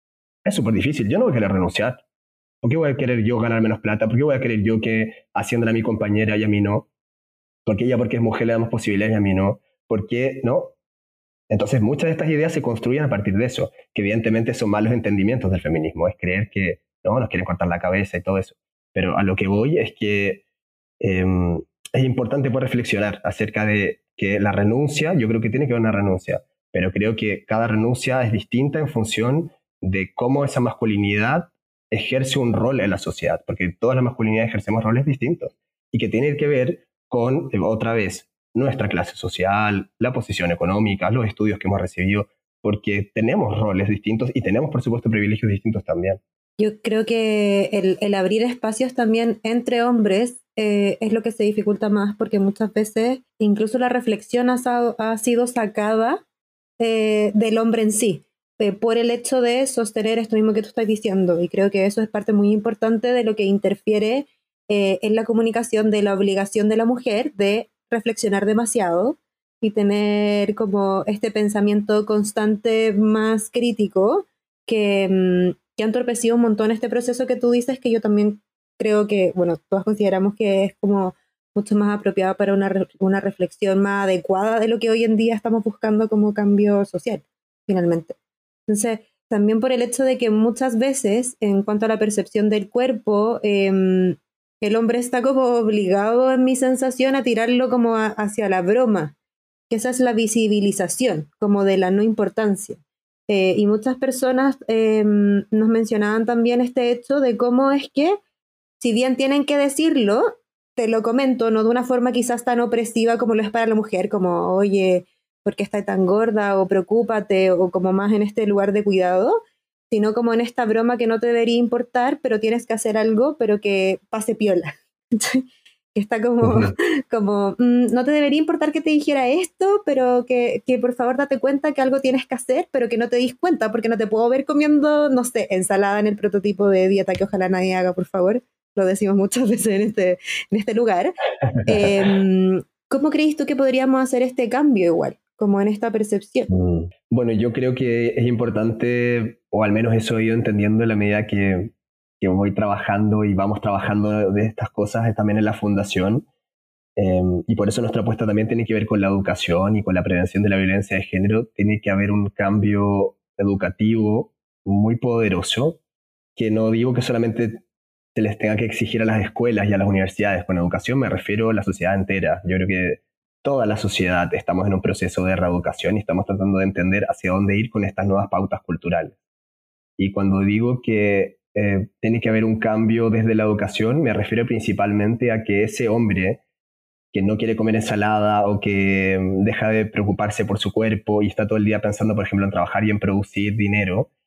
es súper difícil. Yo no voy a querer renunciar. ¿Por qué voy a querer yo ganar menos plata? ¿Por qué voy a querer yo que asciendan a mi compañera y a mí no? ¿Por qué ella porque es mujer le damos posibilidades y a mí no? ¿Por qué no? Entonces muchas de estas ideas se construyen a partir de eso, que evidentemente son malos entendimientos del feminismo, es creer que no, nos quieren cortar la cabeza y todo eso. Pero a lo que voy es que eh, es importante poder reflexionar acerca de que la renuncia, yo creo que tiene que haber una renuncia, pero creo que cada renuncia es distinta en función de cómo esa masculinidad ejerce un rol en la sociedad, porque todas las masculinidades ejercemos roles distintos y que tienen que ver con, otra vez, nuestra clase social, la posición económica, los estudios que hemos recibido, porque tenemos roles distintos y tenemos, por supuesto, privilegios distintos también. Yo creo que el, el abrir espacios también entre hombres eh, es lo que se dificulta más, porque muchas veces incluso la reflexión ha, ha sido sacada eh, del hombre en sí, eh, por el hecho de sostener esto mismo que tú estás diciendo, y creo que eso es parte muy importante de lo que interfiere eh, en la comunicación, de la obligación de la mujer de reflexionar demasiado y tener como este pensamiento constante más crítico que... Mmm, que ha entorpecido un montón este proceso que tú dices, que yo también creo que, bueno, todos consideramos que es como mucho más apropiado para una, re una reflexión más adecuada de lo que hoy en día estamos buscando como cambio social, finalmente. Entonces, también por el hecho de que muchas veces, en cuanto a la percepción del cuerpo, eh, el hombre está como obligado, en mi sensación, a tirarlo como a, hacia la broma, que esa es la visibilización, como de la no importancia. Eh, y muchas personas eh, nos mencionaban también este hecho de cómo es que, si bien tienen que decirlo, te lo comento, no de una forma quizás tan opresiva como lo es para la mujer, como, oye, ¿por qué estás tan gorda? O preocúpate, o como más en este lugar de cuidado, sino como en esta broma que no te debería importar, pero tienes que hacer algo, pero que pase piola. Que está como, uh-huh. como mmm, no te debería importar que te dijera esto, pero que, que por favor date cuenta que algo tienes que hacer, pero que no te dis cuenta, porque no te puedo ver comiendo, no sé, ensalada en el prototipo de dieta que ojalá nadie haga, por favor. Lo decimos muchas veces en este, en este lugar. Eh, ¿Cómo crees tú que podríamos hacer este cambio igual, como en esta percepción? Mm. Bueno, yo creo que es importante, o al menos eso he ido entendiendo en la medida que que voy trabajando y vamos trabajando de estas cosas también en la fundación, eh, y por eso nuestra apuesta también tiene que ver con la educación y con la prevención de la violencia de género. Tiene que haber un cambio educativo muy poderoso, que no digo que solamente se les tenga que exigir a las escuelas y a las universidades. Con educación me refiero a la sociedad entera. Yo creo que toda la sociedad estamos en un proceso de reeducación y estamos tratando de entender hacia dónde ir con estas nuevas pautas culturales. Y cuando digo que Eh, tiene que haber un cambio desde la educación, me refiero principalmente a que ese hombre que no quiere comer ensalada o que deja de preocuparse por su cuerpo y está todo el día pensando, por ejemplo, en trabajar y en producir dinero,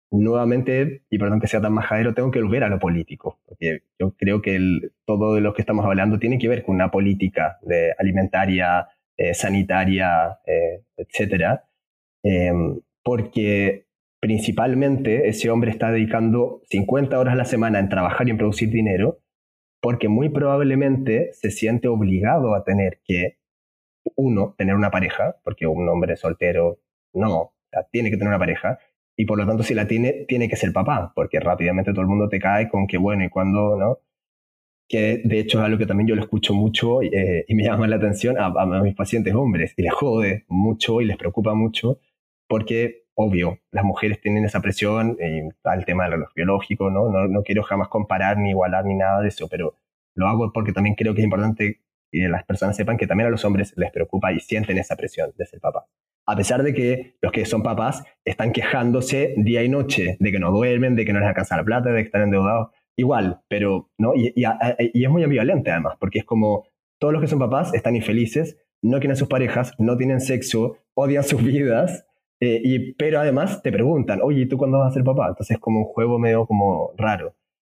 nuevamente, y perdón que sea tan majadero, tengo que volver a lo político, porque yo creo que el, todo de lo que estamos hablando tiene que ver con una política de alimentaria, eh, sanitaria, eh, etcétera, eh, porque principalmente ese hombre está dedicando cincuenta horas a la semana en trabajar y en producir dinero, porque muy probablemente se siente obligado a tener que, uno, tener una pareja, porque un hombre soltero no, o sea, tiene que tener una pareja, y por lo tanto si la tiene, tiene que ser papá, porque rápidamente todo el mundo te cae con que bueno, y cuando, ¿no? Que de hecho es algo que también yo lo escucho mucho eh, y me llama la atención a, a mis pacientes hombres, y les jode mucho y les preocupa mucho, porque, obvio, las mujeres tienen esa presión, y al tema del reloj biológico, ¿no? No, no quiero jamás comparar ni igualar ni nada de eso, pero lo hago porque también creo que es importante que las personas sepan que también a los hombres les preocupa y sienten esa presión de ser papá. A pesar de que los que son papás están quejándose día y noche de que no duermen, de que no les alcanza la plata, de que están endeudados, igual, pero, ¿no? Y, y, y es muy ambivalente además, porque es como todos los que son papás están infelices, no quieren a sus parejas, no tienen sexo, odian sus vidas, eh, y, pero además te preguntan, oye, ¿y tú cuándo vas a ser papá? Entonces es como un juego medio como raro.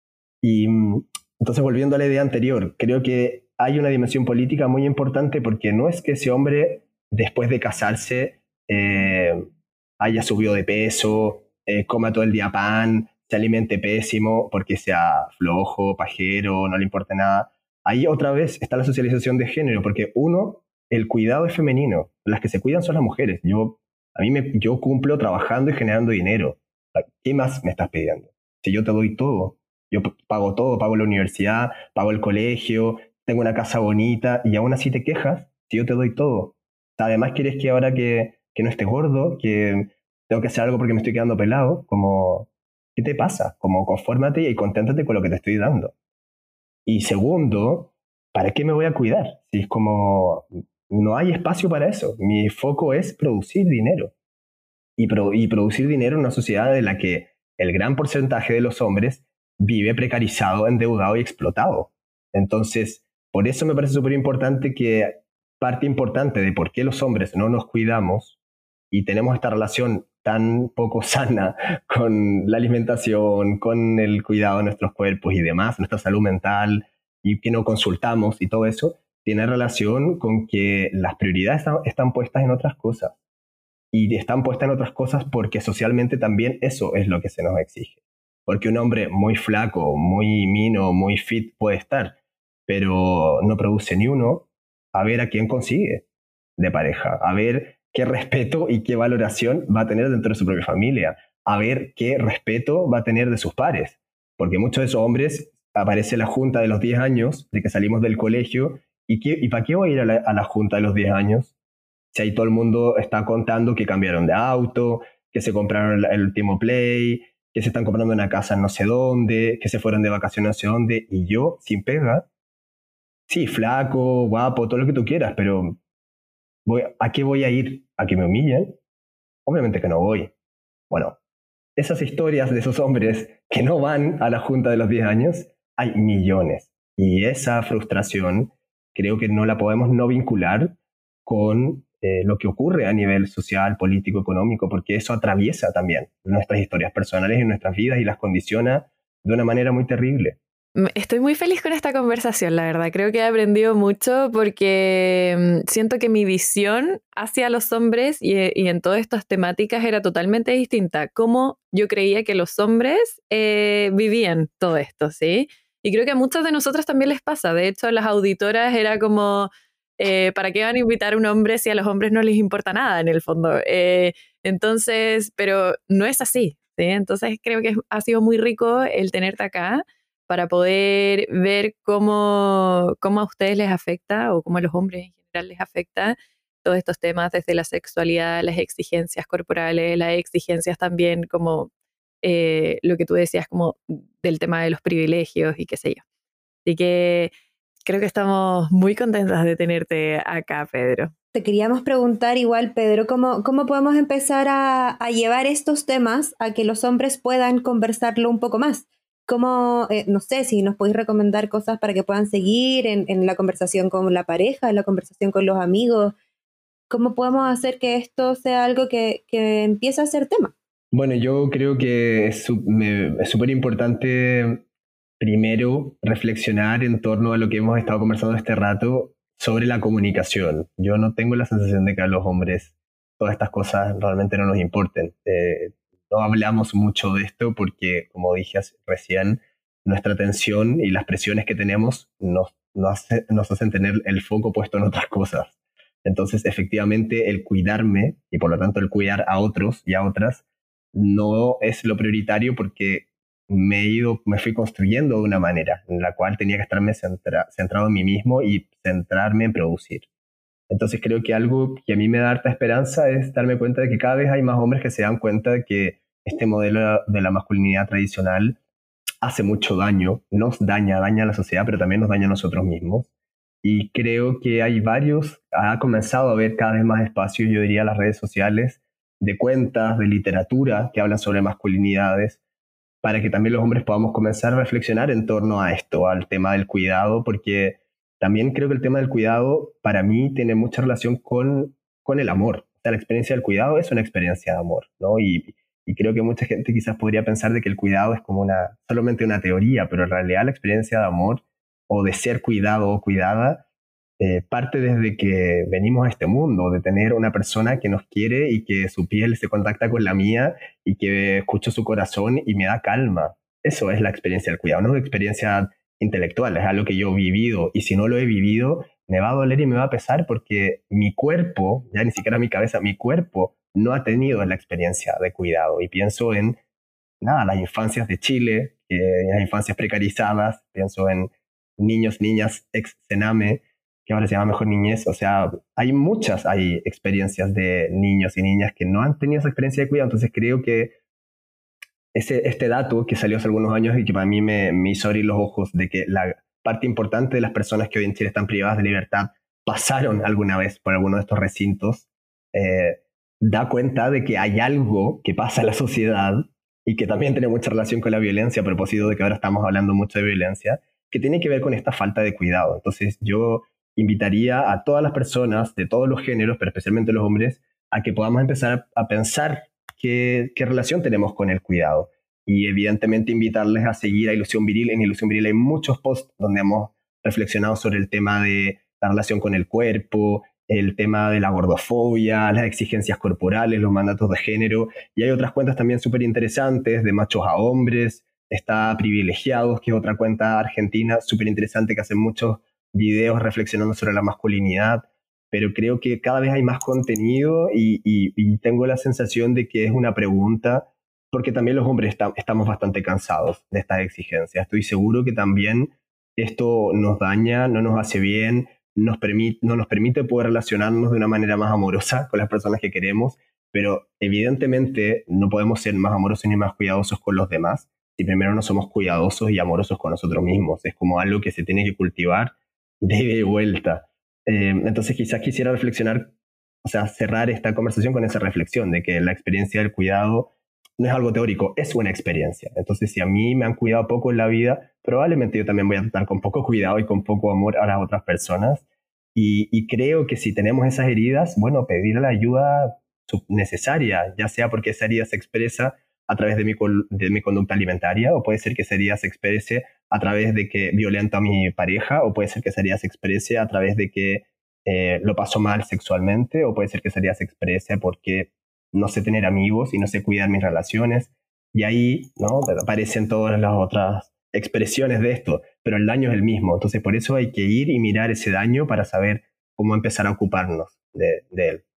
Y entonces, volviendo a la idea anterior, creo que hay una dimensión política muy importante, porque no es que ese hombre, después de casarse, eh, haya subido de peso, eh, coma todo el día pan, se alimente pésimo porque sea flojo, pajero, no le importa nada. Ahí otra vez está la socialización de género, porque uno, el cuidado es femenino, las que se cuidan son las mujeres. Yo, a mí me, yo cumplo trabajando y generando dinero. ¿Qué más me estás pidiendo? Si yo te doy todo, yo pago todo, pago la universidad, pago el colegio, tengo una casa bonita, y aún así te quejas si yo te doy todo. Además quieres que ahora que, que no esté gordo, que tengo que hacer algo porque me estoy quedando pelado, como, ¿qué te pasa? Como confórmate y conténtate con lo que te estoy dando. Y segundo, ¿para qué me voy a cuidar? Si es como, no hay espacio para eso. Mi foco es producir dinero. Y, pro, y producir dinero en una sociedad en la que el gran porcentaje de los hombres vive precarizado, endeudado y explotado. Entonces, por eso me parece súper importante que parte importante de por qué los hombres no nos cuidamos y tenemos esta relación tan poco sana con la alimentación, con el cuidado de nuestros cuerpos y demás, nuestra salud mental, y que no consultamos y todo eso, tiene relación con que las prioridades están, están puestas en otras cosas. Y están puestas en otras cosas porque socialmente también eso es lo que se nos exige. Porque un hombre muy flaco, muy mino, muy fit puede estar, pero no produce ni uno, a ver a quién consigue de pareja, a ver qué respeto y qué valoración va a tener dentro de su propia familia, a ver qué respeto va a tener de sus pares. Porque muchos de esos hombres, aparece la junta de los diez años, de que salimos del colegio, ¿y, qué, y para qué voy a ir a la, a la junta de los diez años? Si ahí todo el mundo está contando que cambiaron de auto, que se compraron el, el último Play, que se están comprando una casa en no sé dónde, que se fueron de vacaciones no sé dónde, y yo, sin pega, sí, flaco, guapo, todo lo que tú quieras, pero voy, ¿a qué voy a ir? ¿A que me humillen? Obviamente que no voy. Bueno, esas historias de esos hombres que no van a la junta de los diez años, hay millones. Y esa frustración creo que no la podemos no vincular con eh, lo que ocurre a nivel social, político, económico, porque eso atraviesa también nuestras historias personales y nuestras vidas y las condiciona de una manera muy terrible. Estoy muy feliz con esta conversación, la verdad. Creo que he aprendido mucho porque siento que mi visión hacia los hombres y, y en todas estas temáticas era totalmente distinta. Cómo yo creía que los hombres eh, vivían todo esto, ¿sí? Y creo que a muchos de nosotros también les pasa. De hecho, las auditoras era como, eh, ¿para qué van a invitar a un hombre si a los hombres no les importa nada en el fondo? Eh, entonces, pero no es así, ¿sí? Entonces creo que ha sido muy rico el tenerte acá, para poder ver cómo, cómo a ustedes les afecta o cómo a los hombres en general les afecta todos estos temas, desde la sexualidad, las exigencias corporales, las exigencias también como eh, lo que tú decías como del tema de los privilegios y qué sé yo. Así que creo que estamos muy contentas de tenerte acá, Pedro. Te queríamos preguntar igual, Pedro, ¿cómo, cómo podemos empezar a, a llevar estos temas a que los hombres puedan conversarlo un poco más? ¿Cómo, eh, no sé, si nos podéis recomendar cosas para que puedan seguir en, en la conversación con la pareja, en la conversación con los amigos? ¿Cómo podemos hacer que esto sea algo que, que empiece a ser tema? Bueno, yo creo que es súper importante primero reflexionar en torno a lo que hemos estado conversando este rato sobre la comunicación. Yo no tengo la sensación de que a los hombres todas estas cosas realmente no nos importen. Eh, no hablamos mucho de esto porque, como dije recién, nuestra atención y las presiones que tenemos nos, nos, hace, nos hacen tener el foco puesto en otras cosas. Entonces, efectivamente, el cuidarme y por lo tanto el cuidar a otros y a otras no es lo prioritario porque me he ido, me fui construyendo de una manera en la cual tenía que estarme centra, centrado en mí mismo y centrarme en producir. Entonces creo que algo que a mí me da harta esperanza es darme cuenta de que cada vez hay más hombres que se dan cuenta de que este modelo de la masculinidad tradicional hace mucho daño, nos daña, daña a la sociedad, pero también nos daña a nosotros mismos. Y creo que hay varios, ha comenzado a haber cada vez más espacios, yo diría, las redes sociales, de cuentas, de literatura que hablan sobre masculinidades, para que también los hombres podamos comenzar a reflexionar en torno a esto, al tema del cuidado, porque también creo que el tema del cuidado para mí tiene mucha relación con, con el amor. O sea, la experiencia del cuidado es una experiencia de amor, ¿no? Y, y creo que mucha gente quizás podría pensar de que el cuidado es como una, solamente una teoría, pero en realidad la experiencia de amor o de ser cuidado o cuidada Eh, parte desde que venimos a este mundo, de tener una persona que nos quiere y que su piel se contacta con la mía y que escucho su corazón y me da calma. Eso es la experiencia del cuidado, no es una experiencia intelectual, es algo que yo he vivido y si no lo he vivido me va a doler y me va a pesar porque mi cuerpo, ya ni siquiera mi cabeza, mi cuerpo no ha tenido la experiencia de cuidado y pienso en nada, las infancias de Chile, eh, las infancias precarizadas, pienso en niños, niñas ex Sename, que ahora se llama Mejor Niñez. O sea, hay muchas, hay experiencias de niños y niñas que no han tenido esa experiencia de cuidado. Entonces creo que ese, este dato que salió hace algunos años y que para mí me, me hizo abrir los ojos de que la parte importante de las personas que hoy en Chile están privadas de libertad pasaron alguna vez por alguno de estos recintos, eh, da cuenta de que hay algo que pasa en la sociedad y que también tiene mucha relación con la violencia, a propósito de que ahora estamos hablando mucho de violencia, que tiene que ver con esta falta de cuidado. Entonces yo invitaría a todas las personas de todos los géneros, pero especialmente los hombres, a que podamos empezar a pensar qué, qué relación tenemos con el cuidado. Y evidentemente invitarles a seguir a Ilusión Viril. En Ilusión Viril hay muchos posts donde hemos reflexionado sobre el tema de la relación con el cuerpo, el tema de la gordofobia, las exigencias corporales, los mandatos de género. Y hay otras cuentas también súper interesantes de machos a hombres. Está Privilegiados, que es otra cuenta argentina súper interesante que hace muchos videos reflexionando sobre la masculinidad, pero creo que cada vez hay más contenido y, y, y tengo la sensación de que es una pregunta, porque también los hombres está, estamos bastante cansados de estas exigencias. Estoy seguro que también esto nos daña, no nos hace bien, nos permite, no nos permite poder relacionarnos de una manera más amorosa con las personas que queremos, pero evidentemente no podemos ser más amorosos ni más cuidadosos con los demás si primero no somos cuidadosos y amorosos con nosotros mismos. Es como algo que se tiene que cultivar de ida y vuelta. Eh, entonces quizás quisiera reflexionar, o sea, cerrar esta conversación con esa reflexión de que la experiencia del cuidado no es algo teórico, es una experiencia. Entonces si a mí me han cuidado poco en la vida, probablemente yo también voy a tratar con poco cuidado y con poco amor a las otras personas. Y, y creo que si tenemos esas heridas, bueno, pedir la ayuda necesaria, ya sea porque esa herida se expresa a través de mi, de mi conducta alimentaria, o puede ser que esa herida se exprese a través de que violento a mi pareja, o puede ser que esa herida se exprese a través de que eh, lo paso mal sexualmente, o puede ser que esa herida se exprese porque no sé tener amigos y no sé cuidar mis relaciones. Y ahí, ¿no?, aparecen todas las otras expresiones de esto, pero el daño es el mismo. Entonces por eso hay que ir y mirar ese daño para saber cómo empezar a ocuparnos de, de él.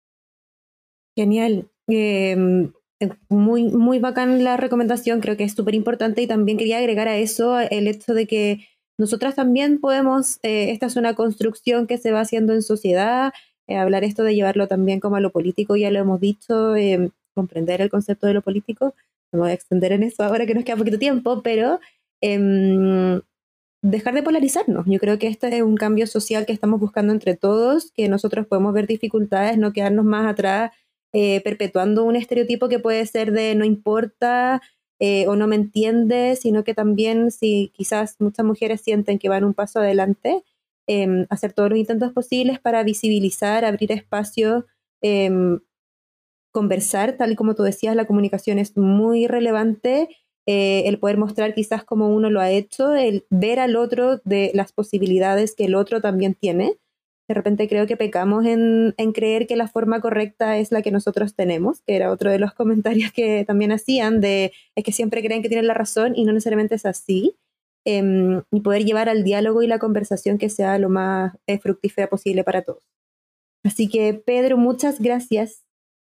Genial. Eh, muy, muy bacán la recomendación, creo que es súper importante, y también quería agregar a eso el hecho de que nosotras también podemos, eh, esta es una construcción que se va haciendo en sociedad, eh, hablar esto de llevarlo también como a lo político, ya lo hemos dicho, eh, comprender el concepto de lo político, no me voy a extender en eso ahora que nos queda poquito tiempo, pero eh, dejar de polarizarnos. Yo creo que este es un cambio social que estamos buscando entre todos, que nosotros podemos ver dificultades, no quedarnos más atrás, Eh, perpetuando un estereotipo que puede ser de no importa eh, o no me entiende, sino que también si quizás muchas mujeres sienten que van un paso adelante, eh, hacer todos los intentos posibles para visibilizar, abrir espacios, eh, conversar, tal y como tú decías, la comunicación es muy relevante, eh, el poder mostrar quizás cómo uno lo ha hecho, el ver al otro de las posibilidades que el otro también tiene. De repente creo que pecamos en, en creer que la forma correcta es la que nosotros tenemos, que era otro de los comentarios que también hacían, de es que siempre creen que tienen la razón y no necesariamente es así. Eh, y poder llevar al diálogo y la conversación que sea lo más eh, fructífera posible para todos. Así que, Pedro, muchas gracias.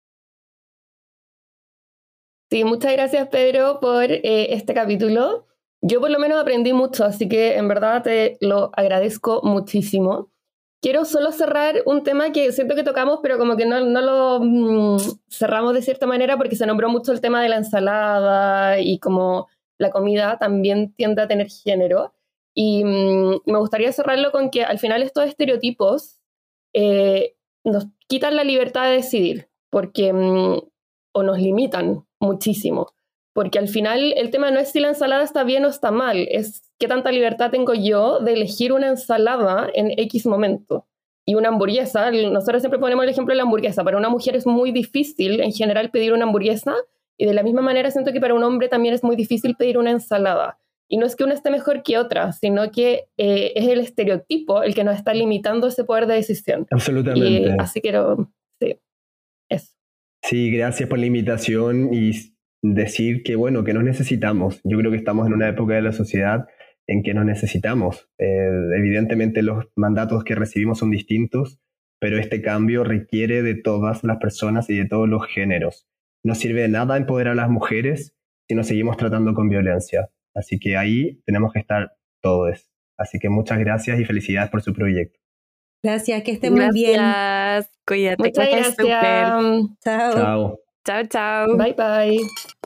Sí, muchas gracias, Pedro, por eh, este capítulo. Yo por lo menos aprendí mucho, así que en verdad te lo agradezco muchísimo. Quiero solo cerrar un tema que siento que tocamos, pero como que no, no lo mm, cerramos de cierta manera porque se nombró mucho el tema de la ensalada y como la comida también tiende a tener género. Y mm, me gustaría cerrarlo con que al final estos estereotipos eh, nos quitan la libertad de decidir porque, mm, o nos limitan muchísimo. Porque al final el tema no es si la ensalada está bien o está mal, es qué tanta libertad tengo yo de elegir una ensalada en X momento. Y una hamburguesa, nosotros siempre ponemos el ejemplo de la hamburguesa, para una mujer es muy difícil en general pedir una hamburguesa, y de la misma manera siento que para un hombre también es muy difícil pedir una ensalada. Y no es que una esté mejor que otra, sino que eh, es el estereotipo el que nos está limitando ese poder de decisión. Absolutamente. Y así quiero, sí, eso. Sí, gracias por la invitación y decir que, bueno, que nos necesitamos. Yo creo que estamos en una época de la sociedad en que nos necesitamos. Eh, evidentemente los mandatos que recibimos son distintos, pero este cambio requiere de todas las personas y de todos los géneros. No sirve de nada empoderar a las mujeres si nos seguimos tratando con violencia. Así que ahí tenemos que estar todos. Así que muchas gracias y felicidades por su proyecto. Gracias, que estén muy bien. Gracias, cuídate. Muchas gracias. Chao. Chao. Chao, chao. Bye, bye.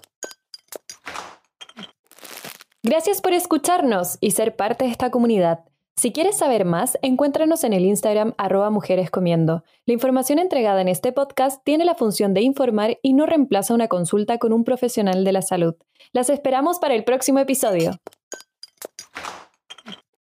Gracias por escucharnos y ser parte de esta comunidad. Si quieres saber más, encuéntranos en el Instagram arroba mujeres comiendo. La información entregada en este podcast tiene la función de informar y no reemplaza una consulta con un profesional de la salud. Las esperamos para el próximo episodio.